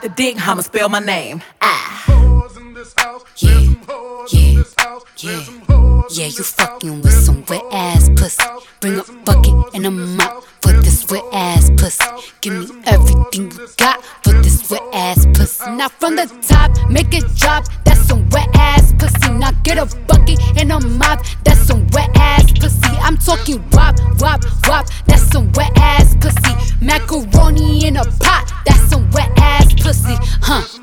about the dick, I'ma spell my name. Yeah, you fucking with some wet ass pussy. Bring a bucket and a mop for this wet ass pussy. Give me everything you got for this wet ass pussy. Now from the top, make it drop. That's some wet ass pussy. Now get a bucket and a mop. That's some wet ass pussy. I'm talking wop, wop, wop. That's some wet ass pussy. Macaroni in a pot. That's some wet ass pussy.